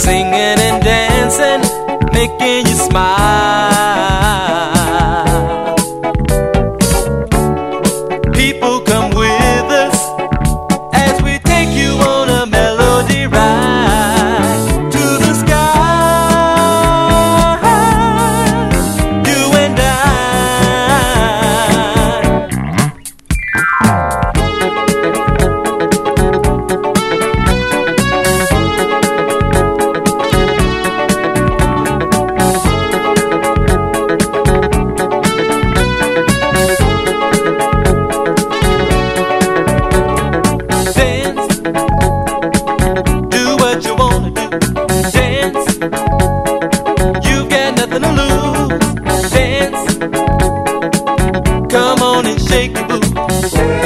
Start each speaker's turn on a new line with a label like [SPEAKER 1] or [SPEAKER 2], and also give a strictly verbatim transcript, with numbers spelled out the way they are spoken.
[SPEAKER 1] singing and dancing, making you smile. People come with us as we take you on a melody ride to the sky, you and I. Come on and shake your booty.